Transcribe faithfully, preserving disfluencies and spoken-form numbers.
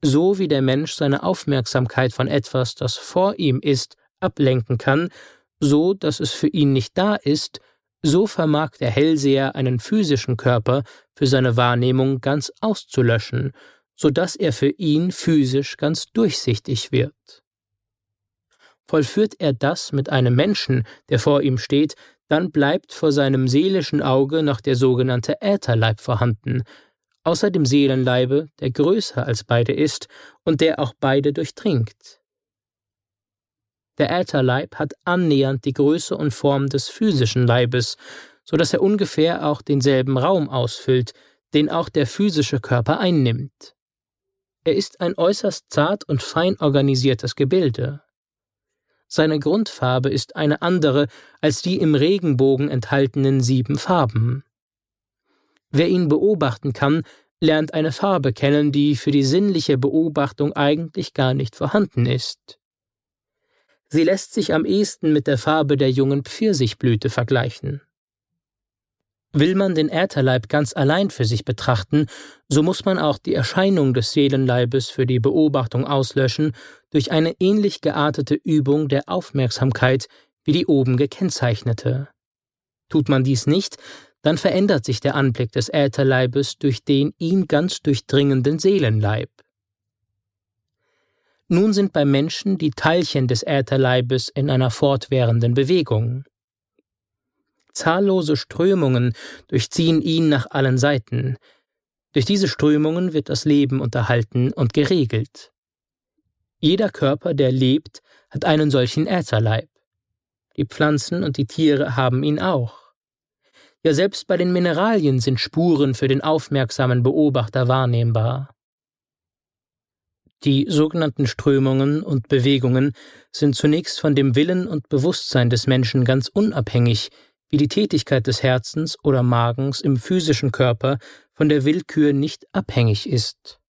So wie der Mensch seine Aufmerksamkeit von etwas, das vor ihm ist, ablenken kann, so dass es für ihn nicht da ist, so vermag der Hellseher einen physischen Körper für seine Wahrnehmung ganz auszulöschen, so dass er für ihn physisch ganz durchsichtig wird. Vollführt er das mit einem Menschen, der vor ihm steht, dann bleibt vor seinem seelischen Auge noch der sogenannte Ätherleib vorhanden, außer dem Seelenleibe, der größer als beide ist und der auch beide durchdringt. Der Ätherleib hat annähernd die Größe und Form des physischen Leibes, so dass er ungefähr auch denselben Raum ausfüllt, den auch der physische Körper einnimmt. Er ist ein äußerst zart und fein organisiertes Gebilde. Seine Grundfarbe ist eine andere als die im Regenbogen enthaltenen sieben Farben. Wer ihn beobachten kann, lernt eine Farbe kennen, die für die sinnliche Beobachtung eigentlich gar nicht vorhanden ist. Sie lässt sich am ehesten mit der Farbe der jungen Pfirsichblüte vergleichen. Will man den Ätherleib ganz allein für sich betrachten, so muss man auch die Erscheinung des Seelenleibes für die Beobachtung auslöschen durch eine ähnlich geartete Übung der Aufmerksamkeit wie die oben gekennzeichnete. Tut man dies nicht, dann verändert sich der Anblick des Ätherleibes durch den ihn ganz durchdringenden Seelenleib. Nun sind beim Menschen die Teilchen des Ätherleibes in einer fortwährenden Bewegung. Zahllose Strömungen durchziehen ihn nach allen Seiten. Durch diese Strömungen wird das Leben unterhalten und geregelt. Jeder Körper, der lebt, hat einen solchen Ätherleib. Die Pflanzen und die Tiere haben ihn auch. Ja, selbst bei den Mineralien sind Spuren für den aufmerksamen Beobachter wahrnehmbar. Die sogenannten Strömungen und Bewegungen sind zunächst von dem Willen und Bewusstsein des Menschen ganz unabhängig, wie die Tätigkeit des Herzens oder Magens im physischen Körper von der Willkür nicht abhängig ist.